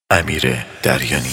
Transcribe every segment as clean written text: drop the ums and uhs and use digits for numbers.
امیر دریانی.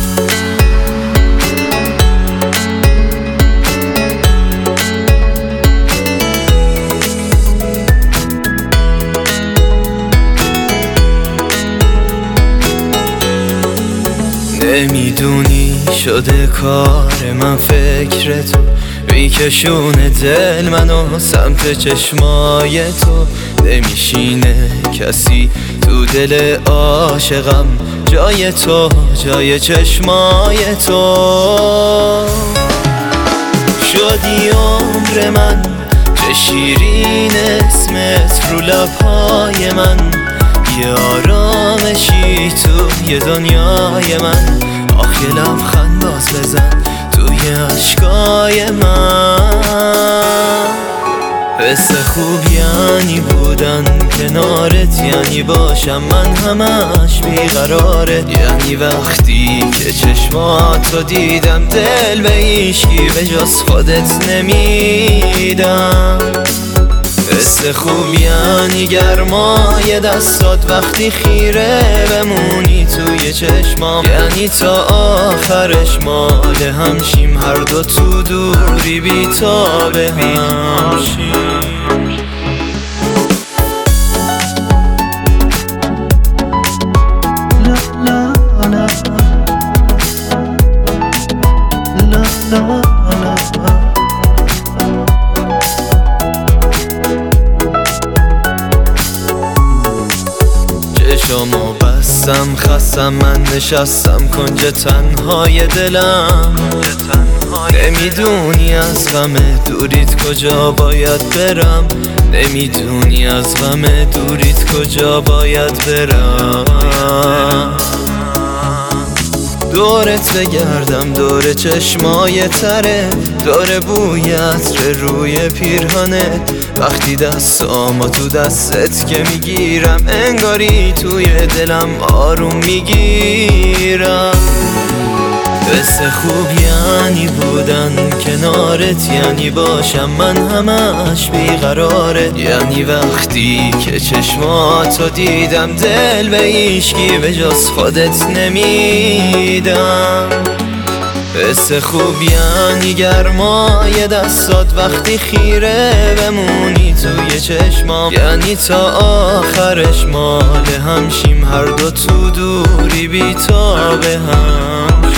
نمیدونی شده کار من فکر تو، میکشونه دل منو سمت چشمای تو. نمیشینه کسی تو دل عاشقم جای تو، جای چشمای تو. شدی عمر من، چه شیرین اسمت رو لبهای من. یه آرامشی تو یه دنیای من. آخ یه لبخند باز بزن توی عشقای من. حس خوب یعنی بودن کنارت، یعنی باشم من همش بیقراره. یعنی وقتی که چشماتو دیدم دل به هیچکی به جز خودت نمیدم. حس خوب یعنی گرمای دستات وقتی خیره بمونی توی چشمام. یعنی تا آخرش مال همشیم، هر دو تو دوری بی تا به همشیم. چشمو بستم خستم، من نشستم کنج تنهای دلم. نمیدونی از غم دوریت کجا باید برم. نمیدونی از غم دوریت کجا باید برم. دورت بگردم دور چشمای تره، دور بوی عطر روی پیرهنه. وقتی دستامو تو دستت که میگیرم انگاری توی دلم آروم میگیرم. حس خوب یعنی بودن کنارت، یعنی باشم من همش بیقراره. یعنی وقتی که چشماتو دیدم دل به هیچکی به جز خودت نمیدم. حس خوب یعنی گرمای دستات وقتی خیره بمونی توی چشمام. یعنی تا آخرش مال همشیم، هر دو تو دوری بی تا به هم.